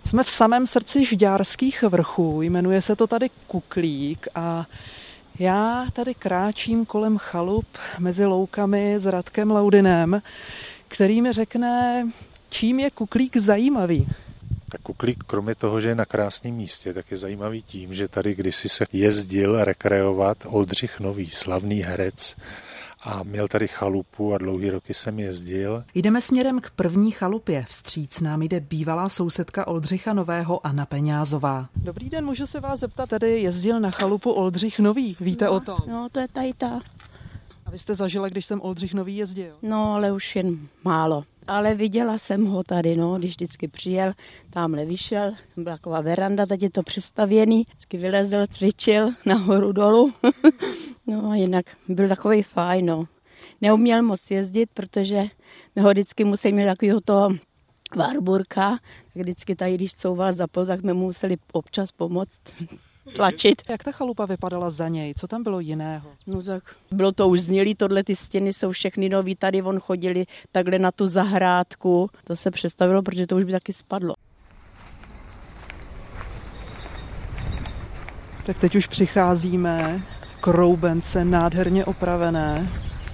Jsme v samém srdci Žďárských vrchů, jmenuje se to tady Kuklík a já tady kráčím kolem chalup mezi loukami s Radkem Laudinem, který mi řekne, čím je Kuklík zajímavý. Tak Kuklík, kromě toho, že je na krásném místě, tak je zajímavý tím, že tady kdysi se jezdil rekreovat Oldřich Nový, slavný herec, a měl tady chalupu a dlouhý roky jsem jezdil. Jdeme směrem k první chalupě. Vstříc nám jde bývalá sousedka Oldřicha Nového Anna Peňázová. Dobrý den, můžu se vás zeptat, tady jezdil na chalupu Oldřich Nový, víte o tom? No, to je tady ta. A vy jste zažila, když jsem Oldřich Nový jezdil? No, ale už jen málo. Ale viděla jsem ho tady, no, když vždycky přijel, tamhle vyšel, byla taková veranda, teď je to přestavěný, vždycky vylezl, cvičil nahoru dolů. No a jinak byl takový fajn, no. Neuměl moc jezdit, protože ho vždycky musel mít takového toho Warburka, tak vždycky tady, když couval zapol, tak jsme mu museli občas pomoct tlačit. Jak ta chalupa vypadala za něj? Co tam bylo jiného? No tak bylo to už znělý, tohle ty stěny jsou všechny nový, tady on chodili takhle na tu zahrádku. To se představilo, protože to už by taky spadlo. Tak teď už přicházíme k roubence nádherně opravené,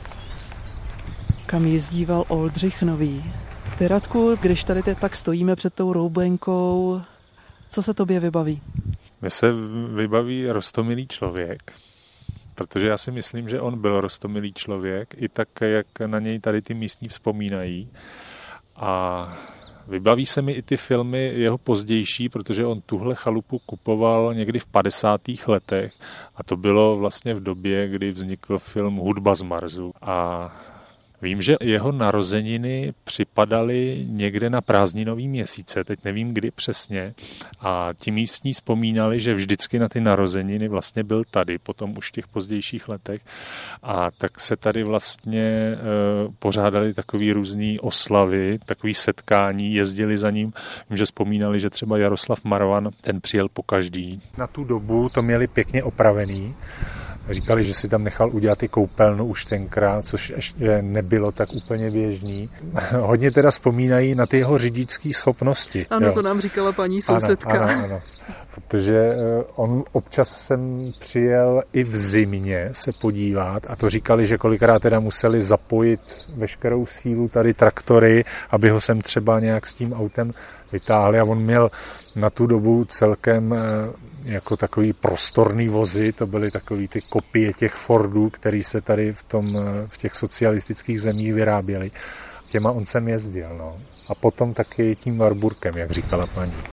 kam jezdíval Oldřich Nový. Ty, Radku, když tady tak stojíme před tou roubenkou, co se tobě vybaví? Mně se vybaví roztomilý člověk, protože já si myslím, že on byl roztomilý člověk, i tak, jak na něj tady ty místní vzpomínají. A vybaví se mi i ty filmy jeho pozdější, protože on tuhle chalupu kupoval někdy v 50. letech a to bylo vlastně v době, kdy vznikl film Hudba z Marsu. A vím, že jeho narozeniny připadaly někde na prázdninový měsíce, teď nevím kdy přesně, a ti místní vzpomínali, že vždycky na ty narozeniny vlastně byl tady, potom už v těch pozdějších letech, a tak se tady vlastně pořádali takový různý oslavy, takový setkání, jezdili za ním, vím, že vzpomínali, že třeba Jaroslav Marvan, ten přijel pokaždý. Na tu dobu to měli pěkně opravený. Říkali, že si tam nechal udělat i koupelnu už tenkrát, což ještě nebylo tak úplně běžný. Hodně teda vzpomínají na ty jeho řidičské schopnosti. Ano, jo. To nám říkala paní sousedka. Ano. Protože on občas sem přijel i v zimě se podívat a to říkali, že kolikrát teda museli zapojit veškerou sílu tady traktory, aby ho sem třeba nějak s tím autem vytáhli, a on měl na tu dobu celkem jako takový prostorný vozy, to byly takový ty kopie těch Fordů, který se tady v těch socialistických zemích vyráběly. Těma on sem jezdil, no. A potom taky tím Warburkem, jak říkala paní.